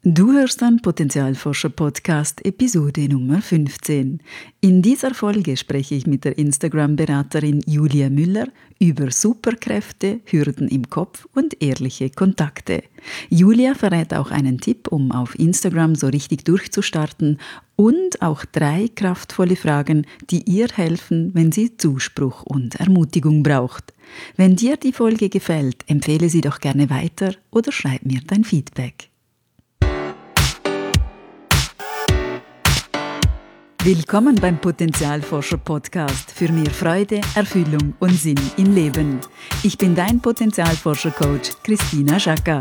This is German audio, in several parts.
Du hörst den Potenzialforscher-Podcast, Episode Nummer 15. In dieser Folge spreche ich mit der Instagram-Beraterin Julia Müller über Superkräfte, Hürden im Kopf und ehrliche Kontakte. Julia verrät auch einen Tipp, um auf Instagram so richtig durchzustarten und auch 3 kraftvolle Fragen, die ihr helfen, wenn sie Zuspruch und Ermutigung braucht. Wenn dir die Folge gefällt, empfehle sie doch gerne weiter oder schreib mir dein Feedback. Willkommen beim Potenzialforscher-Podcast für mehr Freude, Erfüllung und Sinn im Leben. Ich bin dein Potenzialforscher-Coach Christina Schaka.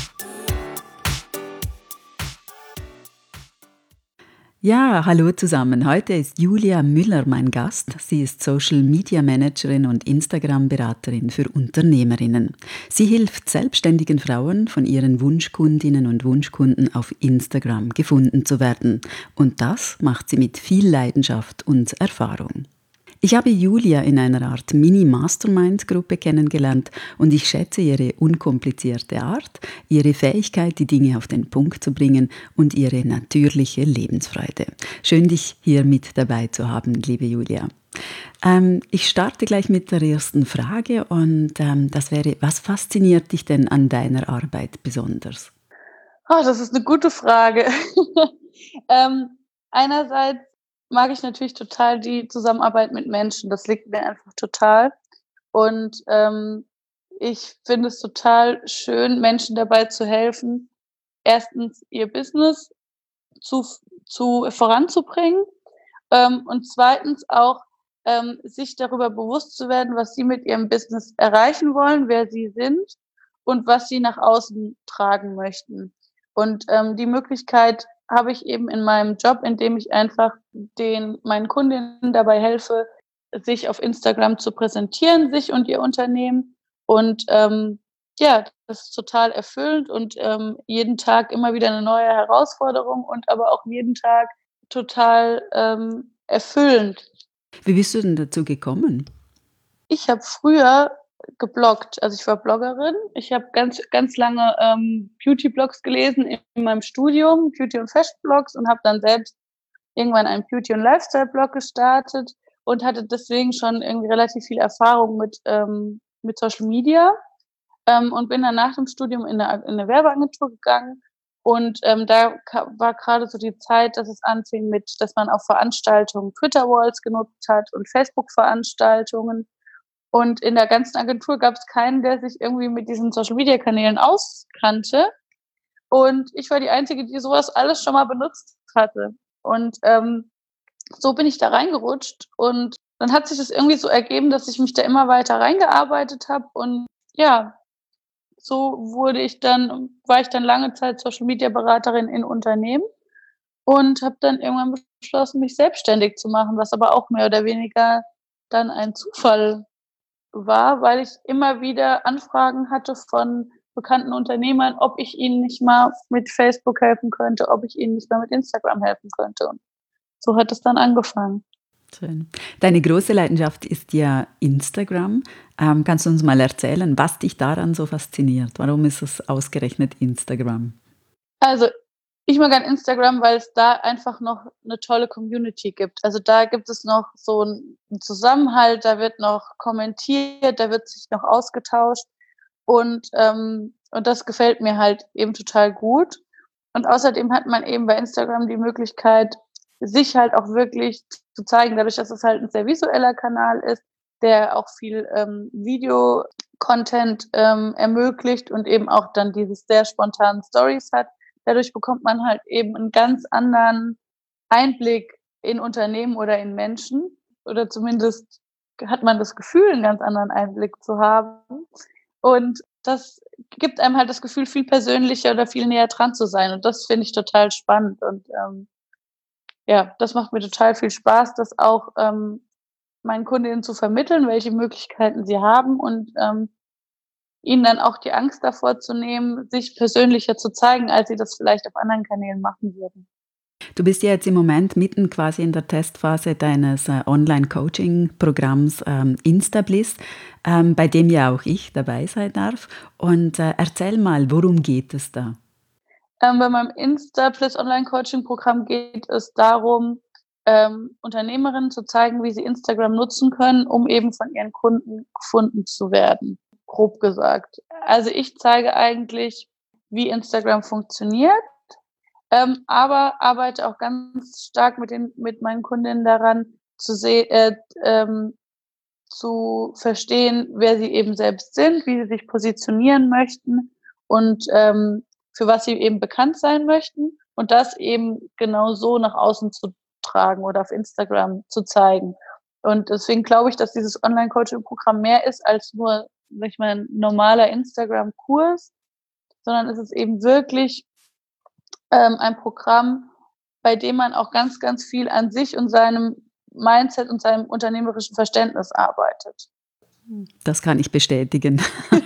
Ja, hallo zusammen. Heute ist Julia Müller mein Gast. Sie ist Social Media Managerin und Instagram-Beraterin für Unternehmerinnen. Sie hilft selbstständigen Frauen, von ihren Wunschkundinnen und Wunschkunden auf Instagram gefunden zu werden. Und das macht sie mit viel Leidenschaft und Erfahrung. Ich habe Julia in einer Art Mini-Mastermind-Gruppe kennengelernt und ich schätze ihre unkomplizierte Art, ihre Fähigkeit, die Dinge auf den Punkt zu bringen und ihre natürliche Lebensfreude. Schön, dich hier mit dabei zu haben, liebe Julia. Ich starte gleich mit der ersten Frage und das wäre, was fasziniert dich denn an deiner Arbeit besonders? Oh, das ist eine gute Frage. Einerseits mag ich natürlich total die Zusammenarbeit mit Menschen. Das liegt mir einfach total. Und ich finde es total schön, Menschen dabei zu helfen, erstens ihr Business zu voranzubringen, und zweitens auch sich darüber bewusst zu werden, was sie mit ihrem Business erreichen wollen, wer sie sind und was sie nach außen tragen möchten. Und die Möglichkeit habe ich eben in meinem Job, indem ich einfach meinen Kundinnen dabei helfe, sich auf Instagram zu präsentieren, sich und ihr Unternehmen. Und ja, das ist total erfüllend und jeden Tag immer wieder eine neue Herausforderung und aber auch jeden Tag total erfüllend. Wie bist du denn dazu gekommen? Ich habe früher gebloggt. Also, ich war Bloggerin. Ich habe ganz lange Beauty-Blogs gelesen in meinem Studium, Beauty- und Fashion-Blogs, und habe dann selbst irgendwann einen Beauty- und Lifestyle-Blog gestartet und hatte deswegen schon irgendwie relativ viel Erfahrung mit Social Media, und bin dann nach dem Studium in 'ne Werbeagentur gegangen. Und da war grade so die Zeit, dass es anfing dass man auf Veranstaltungen Twitter-Walls genutzt hat und Facebook-Veranstaltungen. Und in der ganzen Agentur gab es keinen, der sich irgendwie mit diesen Social-Media-Kanälen auskannte. Und ich war die Einzige, die so was alles schon mal benutzt hatte. Und so bin ich da reingerutscht. Und dann hat sich das irgendwie so ergeben, dass ich mich da immer weiter reingearbeitet habe. Und ja, so war ich dann lange Zeit Social-Media-Beraterin in Unternehmen und habe dann irgendwann beschlossen, mich selbstständig zu machen, was aber auch mehr oder weniger dann ein Zufall war, weil ich immer wieder Anfragen hatte von bekannten Unternehmern, ob ich ihnen nicht mal mit Facebook helfen könnte, ob ich ihnen nicht mal mit Instagram helfen könnte. Und so hat es dann angefangen. Schön. Deine große Leidenschaft ist ja Instagram. Kannst du uns mal erzählen, was dich daran so fasziniert? Warum ist es ausgerechnet Instagram? Also, ich mag an Instagram, weil es da einfach noch eine tolle Community gibt. Also, da gibt es noch so 'n Zusammenhalt, da wird noch kommentiert, da wird sich noch ausgetauscht und das gefällt mir halt eben total gut. Und außerdem hat man eben bei Instagram die Möglichkeit, sich halt auch wirklich zu zeigen, dadurch, dass es halt 'n sehr visueller Kanal ist, der auch viel Video-Content ermöglicht und eben auch dann dieses sehr spontanen Stories hat. Dadurch bekommt man halt eben 'n ganz anderen Einblick in Unternehmen oder in Menschen, oder zumindest hat man das Gefühl, 'n ganz anderen Einblick zu haben. Und das gibt einem halt das Gefühl, viel persönlicher oder viel näher dran zu sein. Und das finde ich total spannend. Und ja, das macht mir total viel Spaß, das auch meinen Kundinnen zu vermitteln, welche Möglichkeiten sie haben, und ihnen dann auch die Angst davor zu nehmen, sich persönlicher zu zeigen, als sie das vielleicht auf anderen Kanälen machen würden. Du bist ja jetzt im Moment mitten quasi in der Testphase deines Online-Coaching-Programms Instabliss, bei dem ja auch ich dabei sein darf. Und erzähl mal, worum geht es da? Bei meinem Insta Plus Online-Coaching-Programm geht es darum, Unternehmerinnen zu zeigen, wie sie Instagram nutzen können, um eben von ihren Kunden gefunden zu werden, grob gesagt. Also ich zeige eigentlich, wie Instagram funktioniert, aber arbeite auch ganz stark mit meinen Kundinnen daran, zu verstehen, wer sie eben selbst sind, wie sie sich positionieren möchten und für was sie eben bekannt sein möchten und das eben genau so nach außen zu tragen oder auf Instagram zu zeigen. Und deswegen glaube ich, dass dieses Online-Coaching-Programm mehr ist als nur, sag ich mal, ein normaler Instagram-Kurs, sondern es ist eben wirklich ein Programm, bei dem man auch ganz, ganz viel an sich und seinem Mindset und seinem unternehmerischen Verständnis arbeitet. Das kann ich bestätigen.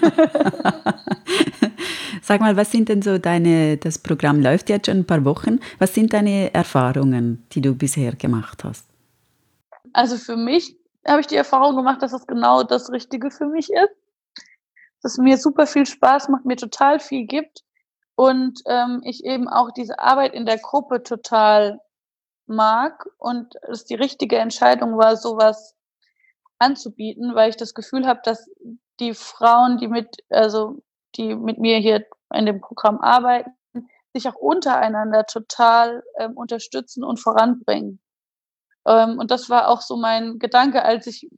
Sag mal, was sind denn so das Programm läuft jetzt schon ein paar Wochen. Was sind deine Erfahrungen, die du bisher gemacht hast? Also für mich habe ich die Erfahrung gemacht, dass es genau das Richtige für mich ist. Dass es mir super viel Spaß macht, mir total viel gibt und ich eben auch diese Arbeit in der Gruppe total mag und es die richtige Entscheidung war, sowas anzubieten, weil ich das Gefühl habe, dass die Frauen, die mit mir hier in dem Programm arbeiten, sich auch untereinander total unterstützen und voranbringen. Und das war auch so mein Gedanke, als ich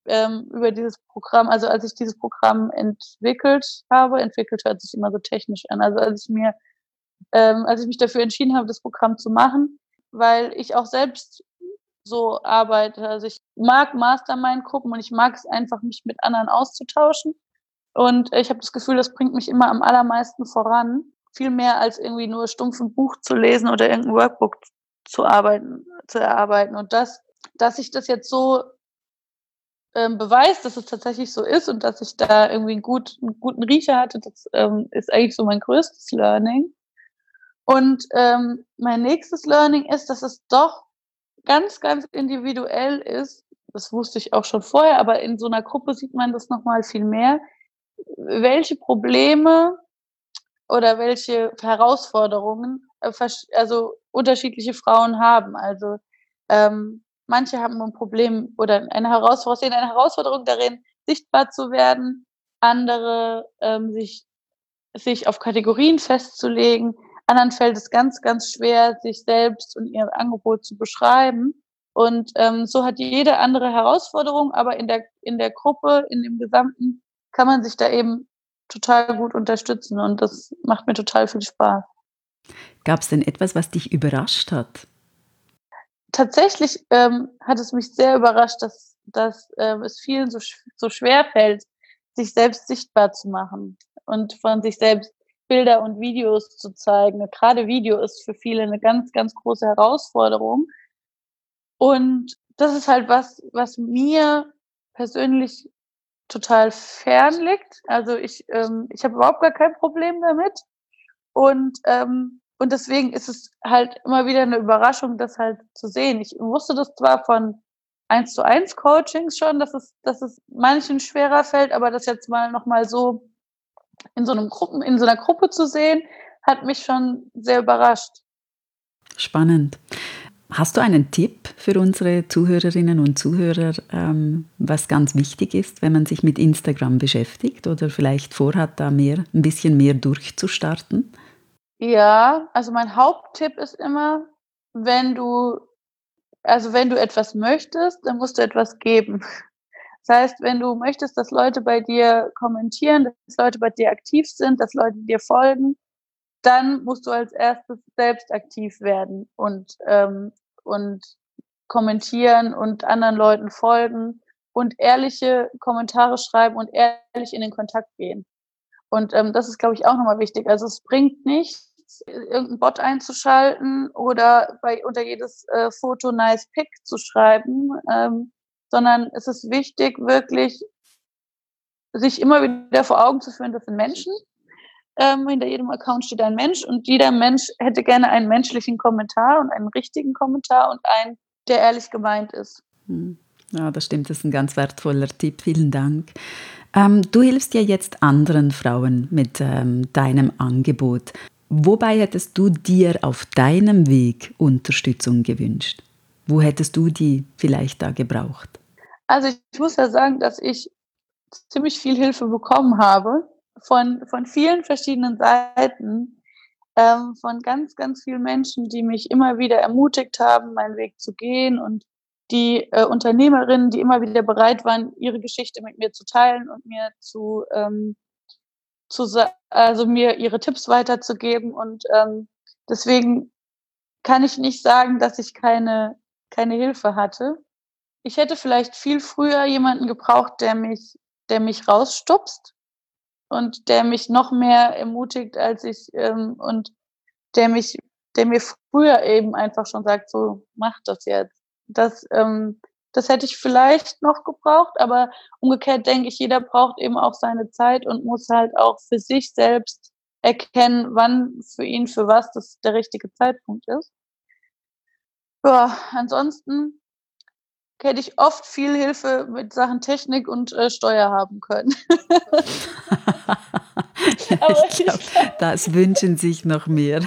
als ich dieses Programm entwickelt hört sich immer so technisch an, also als ich mich dafür entschieden habe, das Programm zu machen, weil ich auch selbst so arbeite. Also ich mag Mastermind-Gruppen und ich mag es einfach, mich mit anderen auszutauschen. Und ich habe das Gefühl, das bringt mich immer am allermeisten voran. Viel mehr als irgendwie nur stumpf ein Buch zu lesen oder irgendein Workbook zu erarbeiten. Und dass ich das jetzt so beweist, dass es tatsächlich so ist und dass ich da irgendwie einen guten Riecher hatte, das ist eigentlich so mein größtes Learning. Und mein nächstes Learning ist, dass es doch ganz, ganz individuell ist. Das wusste ich auch schon vorher, aber in so einer Gruppe sieht man das noch mal viel mehr, welche Probleme oder welche Herausforderungen also unterschiedliche Frauen haben. Also manche haben ein Problem oder sehen eine Herausforderung darin, sichtbar zu werden, andere sich auf Kategorien festzulegen. Anderen fällt es ganz, ganz schwer, sich selbst und ihr Angebot zu beschreiben. Und so hat jede andere Herausforderung, aber in der Gruppe, in dem Gesamten, kann man sich da eben total gut unterstützen und das macht mir total viel Spaß. Gab es denn etwas, was dich überrascht hat? Tatsächlich hat es mich sehr überrascht, dass es vielen so schwer fällt, sich selbst sichtbar zu machen und von sich selbst Bilder und Videos zu zeigen. Gerade Video ist für viele eine ganz, ganz große Herausforderung. Und das ist halt was mir persönlich total fern liegt. Also ich habe überhaupt gar kein Problem damit. Und deswegen ist es halt immer wieder eine Überraschung, das halt zu sehen. Ich wusste das zwar von Eins-zu-eins Coachings schon, dass es manchen schwerer fällt, aber das jetzt mal noch mal so in so einer Gruppe zu sehen, hat mich schon sehr überrascht. Spannend. Hast du einen Tipp für unsere Zuhörerinnen und Zuhörer, was ganz wichtig ist, wenn man sich mit Instagram beschäftigt oder vielleicht vorhat, da ein bisschen mehr durchzustarten? Ja, also mein Haupttipp ist immer, wenn du wenn du etwas möchtest, dann musst du etwas geben. Das heißt, wenn du möchtest, dass Leute bei dir kommentieren, dass Leute bei dir aktiv sind, dass Leute dir folgen, dann musst du als Erstes selbst aktiv werden und kommentieren und anderen Leuten folgen und ehrliche Kommentare schreiben und ehrlich in den Kontakt gehen. Und das ist, glaube ich, auch nochmal wichtig. Also es bringt nichts, irgendeinen Bot einzuschalten oder unter jedes Foto nice pic zu schreiben, sondern es ist wichtig, wirklich sich immer wieder vor Augen zu führen, das sind Menschen. Hinter jedem Account steht ein Mensch und jeder Mensch hätte gerne einen menschlichen Kommentar und einen richtigen Kommentar und einen, der ehrlich gemeint ist. Ja, das stimmt, das ist ein ganz wertvoller Tipp. Vielen Dank. Du hilfst ja jetzt anderen Frauen mit deinem Angebot. Wobei hättest du dir auf deinem Weg Unterstützung gewünscht? Wo hättest du die vielleicht da gebraucht? Also ich muss ja sagen, dass ich ziemlich viel Hilfe bekommen habe von vielen verschiedenen Seiten, von ganz, ganz vielen Menschen, die mich immer wieder ermutigt haben, meinen Weg zu gehen, und die Unternehmerinnen, die immer wieder bereit waren, ihre Geschichte mit mir zu teilen und mir also mir ihre Tipps weiterzugeben. Und deswegen kann ich nicht sagen, dass ich keine Hilfe hatte. Ich hätte vielleicht viel früher jemanden gebraucht, der mich rausstupst und der mich noch mehr ermutigt als ich, und der mich der mir früher eben einfach schon sagt: „So, mach das jetzt.“ Das hätte ich vielleicht noch gebraucht, aber umgekehrt denke ich, jeder braucht eben auch seine Zeit und muss halt auch für sich selbst erkennen, wann für ihn für was das der richtige Zeitpunkt ist. Ja, ansonsten hätte ich oft viel Hilfe mit Sachen Technik und Steuer haben können. Ja, Aber ich ich glaube, das wünschen sich noch mehr.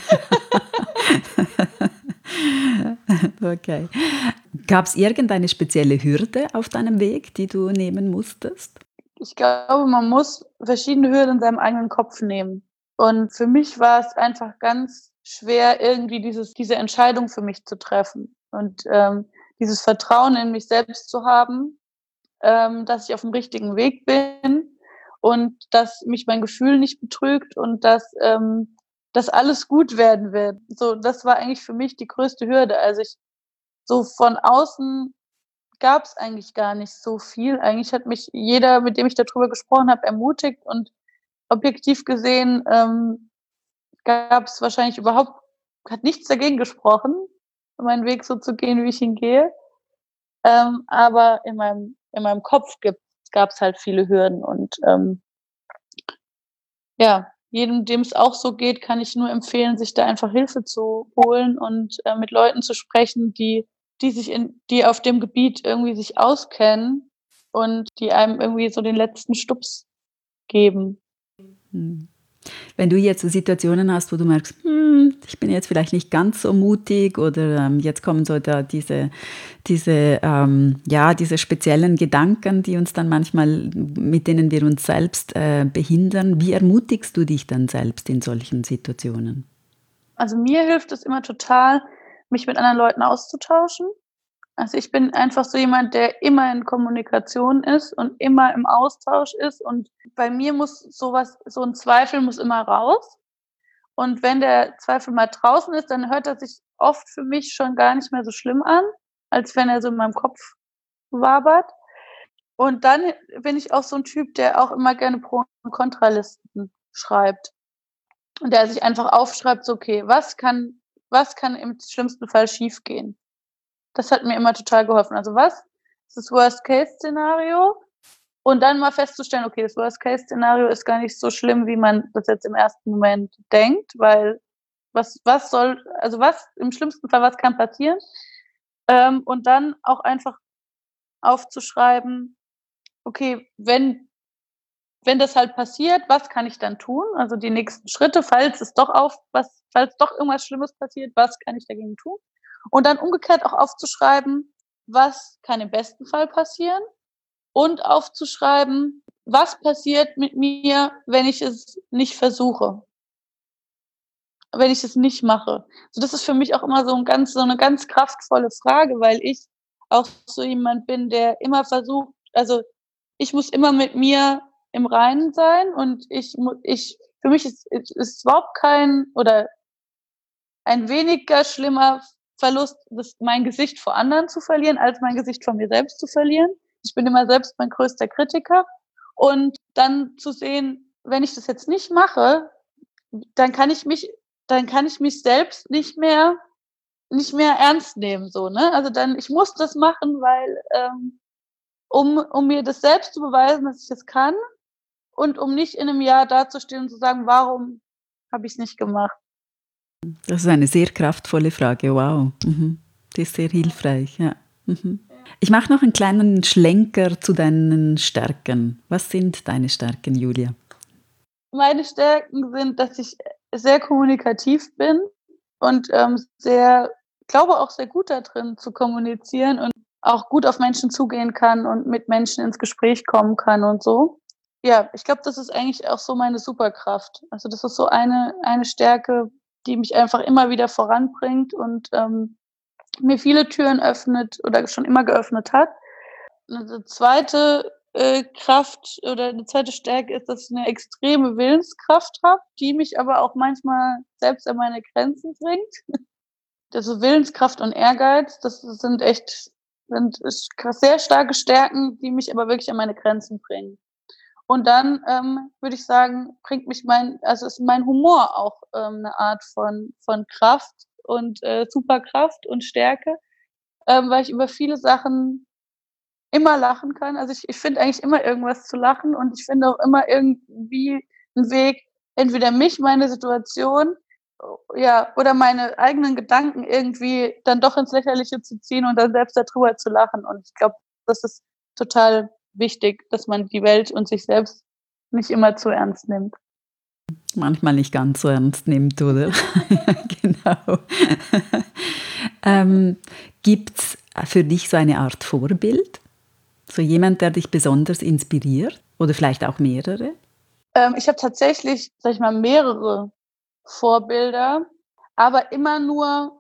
Okay. Gab es irgendeine spezielle Hürde auf deinem Weg, die du nehmen musstest? glaube, man muss verschiedene Hürden in seinem eigenen Kopf nehmen. Und für mich war es einfach ganz schwer, irgendwie diese Entscheidung für mich zu treffen und dieses Vertrauen in mich selbst zu haben, dass ich auf dem richtigen Weg bin und dass mich mein Gefühl nicht betrügt und dass alles gut werden wird. So, das war eigentlich für mich die größte Hürde. Also, so von außen gab's eigentlich gar nicht so viel. Eigentlich hat mich jeder, mit dem ich da drüber gesprochen habe, ermutigt, und objektiv gesehen, gab's wahrscheinlich überhaupt hat nichts dagegen gesprochen, meinen Weg so zu gehen, wie ich ihn gehe. Aber in meinem Kopf gab's halt viele Hürden, und ja, jedem, dem's auch so geht, kann ich nur empfehlen, sich da einfach Hilfe zu holen und mit Leuten zu sprechen, die auf dem Gebiet irgendwie sich auskennen und die einem irgendwie so den letzten Stups geben. Mhm. Wenn du jetzt so Situationen hast, wo du merkst, ich bin jetzt vielleicht nicht ganz so mutig oder jetzt kommen so da diese speziellen Gedanken, die uns dann manchmal, mit denen wir uns selbst behindern. Wie ermutigst du dich dann selbst in solchen Situationen? Also, mir hilft es immer total, mich mit anderen Leuten auszutauschen. Also, ich bin einfach so jemand, der immer in Kommunikation ist und immer im Austausch ist, und bei mir muss so 'n Zweifel muss immer raus. Und wenn der Zweifel mal draußen ist, dann hört er sich oft für mich schon gar nicht mehr so schlimm an, als wenn er so in meinem Kopf wabert. Und dann bin ich auch so 'n Typ, der auch immer gerne Pro und Kontralisten schreibt und der sich einfach aufschreibt, so: „Okay, was kann im schlimmsten Fall schiefgehen?“ Das hat mir immer total geholfen. Also, was ist das Worst-Case-Szenario? Und dann mal festzustellen: Okay, das Worst-Case-Szenario ist gar nicht so schlimm, wie man das jetzt im ersten Moment denkt, weil was im schlimmsten Fall, was kann passieren? Und dann auch einfach aufzuschreiben: Okay, wenn das halt passiert, was kann ich dann tun? Also, die nächsten Schritte, falls doch irgendwas Schlimmes passiert, was kann ich dagegen tun? Und dann umgekehrt auch aufzuschreiben: Was kann im besten Fall passieren? Und aufzuschreiben: Was passiert mit mir, wenn ich es nicht versuche, wenn ich es nicht mache? So, das ist für mich auch immer so 'ne ganz kraftvolle Frage, weil ich auch so jemand bin, der immer versucht, also, ich muss immer mit mir im Reinen sein, und ich für mich ist überhaupt kein oder ein weniger schlimmer Verlust, mein Gesicht vor anderen zu verlieren, als mein Gesicht vor mir selbst zu verlieren. Ich bin immer selbst mein größter Kritiker, und dann zu sehen, wenn ich das jetzt nicht mache, dann kann ich mich selbst nicht mehr ernst nehmen, so, ne? Also, ich muss das machen, weil, um mir das selbst zu beweisen, dass ich es kann, und um nicht in 'nem Jahr dazustehen und zu sagen: „Warum habe ich's nicht gemacht?“ Das ist eine sehr kraftvolle Frage. Wow. Mhm. Die ist sehr hilfreich, ja. Mhm. Ich mache noch einen kleinen Schlenker zu deinen Stärken. Was sind deine Stärken, Julia? Meine Stärken sind, dass ich sehr kommunikativ bin und glaube auch sehr gut da drin zu kommunizieren und auch gut auf Menschen zugehen kann und mit Menschen ins Gespräch kommen kann und so. Ja, ich glaube, das ist eigentlich auch so meine Superkraft. Also, das ist so eine Stärke, die mich einfach immer wieder voranbringt und, mir viele Türen öffnet oder schon immer geöffnet hat. 'Ne zweite, Kraft oder 'ne zweite Stärke ist, dass ich 'ne extreme Willenskraft habe, die mich aber auch manchmal selbst an meine Grenzen bringt. Also, Willenskraft und Ehrgeiz, das sind echt sind ist sehr starke Stärken, die mich aber wirklich an meine Grenzen bringen. Und dann, würde ich sagen, bringt mich ist mein Humor auch, 'ne Art von Kraft und, Superkraft und Stärke, weil ich über viele Sachen immer lachen kann. Also, ich finde eigentlich immer irgendwas zu lachen und ich finde auch immer irgendwie 'n Weg, entweder meine Situation, ja, oder meine eigenen Gedanken irgendwie dann doch ins Lächerliche zu ziehen und dann selbst da drüber zu lachen. Und ich glaube, das ist total wichtig, dass man die Welt und sich selbst nicht immer zu ernst nimmt. Manchmal nicht ganz so ernst nimmt, oder? Genau. Ähm, Gibt's für dich so eine Art Vorbild? So jemand, der dich besonders inspiriert oder vielleicht auch mehrere? Ich habe tatsächlich, sage ich mal, mehrere Vorbilder, aber immer nur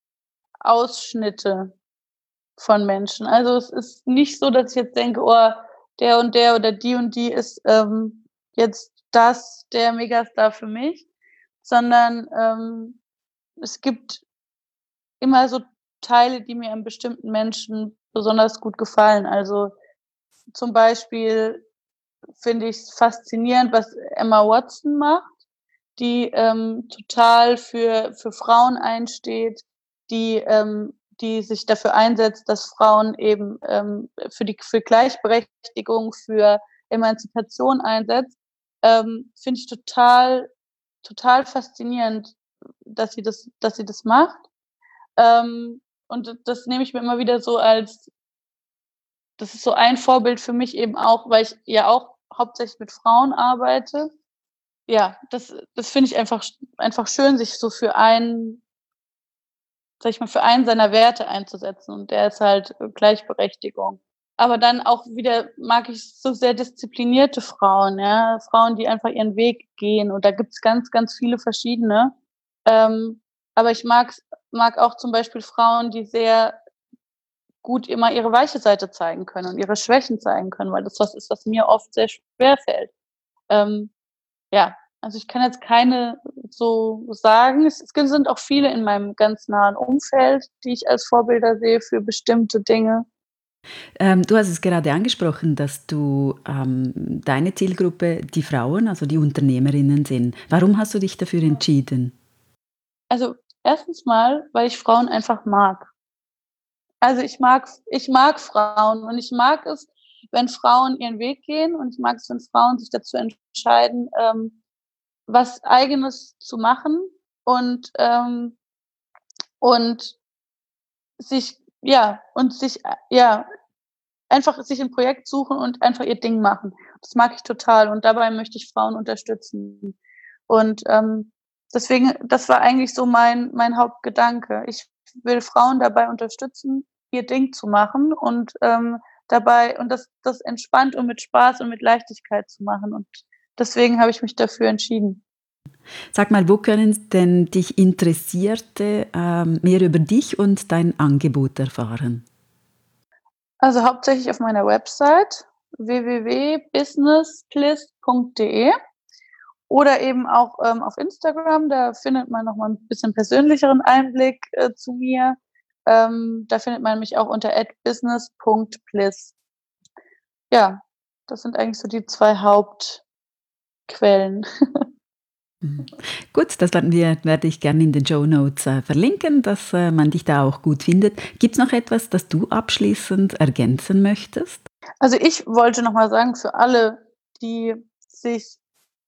Ausschnitte von Menschen. Also, es ist nicht so, dass ich jetzt denke: „Oh, der und der oder die und die ist, jetzt der Megastar für mich“, sondern, es gibt immer so Teile, die mir an bestimmten Menschen besonders gut gefallen. Also, zum Beispiel finde ich's faszinierend, was Emma Watson macht, die, total für Frauen einsteht, die sich dafür einsetzt, dass Frauen eben, für Gleichberechtigung, für Emanzipation einsetzt, finde ich total faszinierend, dass sie das macht. Und das nehme ich mir immer wieder so als das ist so ein Vorbild für mich eben auch, weil ich ja auch hauptsächlich mit Frauen arbeite. Ja, das finde ich einfach schön, sich so für einen sage ich mal, für einen seiner Werte einzusetzen und der ist halt, Gleichberechtigung. Aber dann auch wieder mag ich so sehr disziplinierte Frauen, ja, Frauen, die einfach ihren Weg gehen und da gibt's ganz, ganz viele verschiedene. Aber ich mag auch zum Beispiel Frauen, die sehr gut immer ihre weiche Seite zeigen können und ihre Schwächen zeigen können, weil das was ist, was mir oft sehr schwerfällt. Ähm, ja, also ich kann jetzt keine so sagen. Es sind auch viele in meinem ganz nahen Umfeld, die ich als Vorbilder sehe für bestimmte Dinge. Du hast es gerade angesprochen, dass deine Zielgruppe die Frauen, also die Unternehmerinnen sind. Warum hast du dich dafür entschieden? Also, erstens mal, weil ich Frauen einfach mag. Also, ich mag Frauen und ich mag es, wenn Frauen ihren Weg gehen und ich mag es, wenn Frauen sich dazu entscheiden, was Eigenes zu machen und, und sich einfach sich 'n Projekt suchen und einfach ihr Ding machen. Das mag ich total und dabei möchte ich Frauen unterstützen. Und, deswegen das war eigentlich so mein Hauptgedanke. Ich will Frauen dabei unterstützen, ihr Ding zu machen und, das entspannt und mit Spaß und mit Leichtigkeit zu machen und deswegen habe ich mich dafür entschieden. Sag mal, wo können denn dich Interessierte mehr über dich und dein Angebot erfahren? Also, hauptsächlich auf meiner Website www.businesspliss.de oder eben auch, auf Instagram, da findet man noch mal 'n bisschen persönlicheren Einblick, zu mir. Da findet man mich auch unter @business.pliss. Ja, das sind eigentlich so die 2 Hauptquellen. Mhm. Gut, werde ich gerne in den Shownotes verlinken, dass man dich da auch gut findet. Gibt es noch etwas, das du abschließend ergänzen möchtest? Also, ich wollte noch mal sagen, für alle, die sich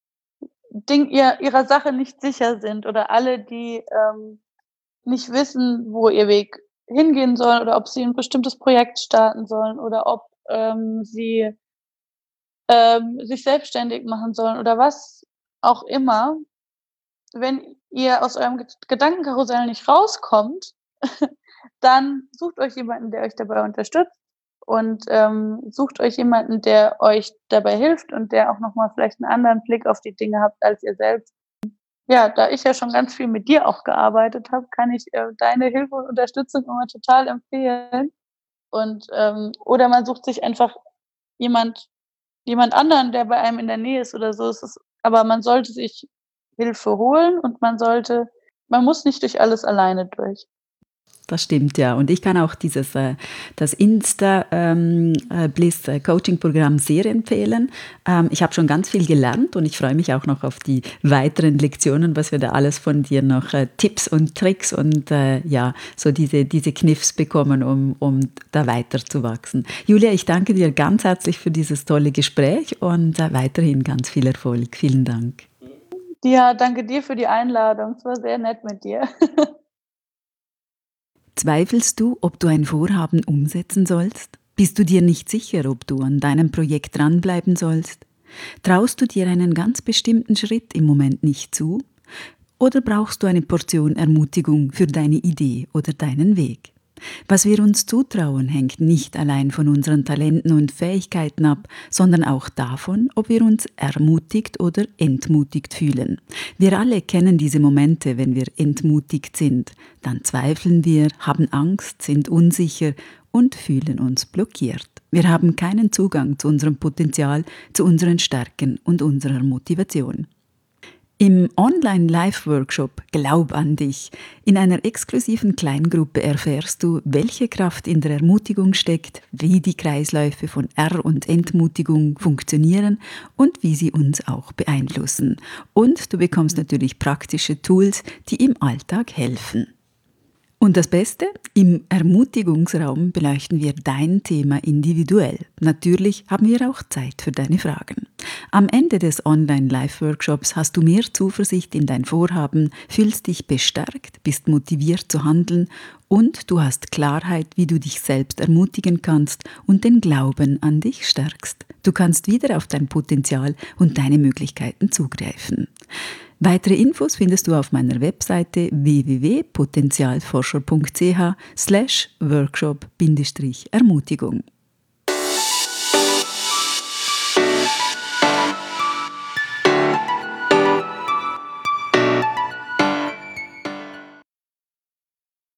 ihrer Sache nicht sicher sind oder alle, die, nicht wissen, wo ihr Weg hingehen soll oder ob sie 'n bestimmtes Projekt starten sollen oder ob, sie, sich selbstständig machen sollen oder was auch immer. wenn ihr aus eurem Gedankenkarussell nicht rauskommt, dann sucht euch jemanden, der euch dabei unterstützt und, sucht euch jemanden, der euch dabei hilft und der auch noch mal vielleicht 'n anderen Blick auf die Dinge habt als ihr selbst. Ja, da ich ja schon ganz viel mit dir auch gearbeitet habe, kann ich, deine Hilfe und Unterstützung immer total empfehlen. Und, oder man sucht sich einfach jemand jemand anderen, der bei einem in der Nähe ist oder so. Es ist aber man sollte sich Hilfe holen und man muss nicht durch alles alleine durch. Das stimmt, ja. Und ich kann auch das Insta Bliss Coaching-Programm sehr empfehlen. Ich habe schon ganz viel gelernt und ich freue mich auch noch auf die weiteren Lektionen, was wir da alles von dir noch Tipps und Tricks und ja, so diese Kniffs bekommen, um da weiterzuwachsen. Julia, ich danke dir ganz herzlich für dieses tolle Gespräch und weiterhin ganz viel Erfolg. Vielen Dank. Ja, danke dir für die Einladung. Es war sehr nett mit dir. Zweifelst du, ob du ein Vorhaben umsetzen sollst? Bist du dir nicht sicher, ob du an deinem Projekt dranbleiben sollst? Traust du dir einen ganz bestimmten Schritt im Moment nicht zu? Oder brauchst du eine Portion Ermutigung für deine Idee oder deinen Weg? Was wir uns zutrauen, hängt nicht allein von unseren Talenten und Fähigkeiten ab, sondern auch davon, ob wir uns ermutigt oder entmutigt fühlen. Wir alle kennen diese Momente, wenn wir entmutigt sind. Dann zweifeln wir, haben Angst, sind unsicher und fühlen uns blockiert. Wir haben keinen Zugang zu unserem Potenzial, zu unseren Stärken und unserer Motivation. Im Online-Live-Workshop Glaub an dich in einer exklusiven Kleingruppe erfährst du, welche Kraft in der Ermutigung steckt, wie die Kreisläufe von Er- und Entmutigung funktionieren und wie sie uns auch beeinflussen. Und du bekommst natürlich praktische Tools, die im Alltag helfen. Und das Beste, im Ermutigungsraum beleuchten wir dein Thema individuell. Natürlich haben wir auch Zeit für deine Fragen. Am Ende des Online-Live-Workshops hast du mehr Zuversicht in dein Vorhaben, fühlst dich bestärkt, bist motiviert zu handeln und du hast Klarheit, wie du dich selbst ermutigen kannst und den Glauben an dich stärkst. Du kannst wieder auf dein Potenzial und deine Möglichkeiten zugreifen. Weitere Infos findest du auf meiner Webseite www.potenzialforscher.ch/workshop-ermutigung.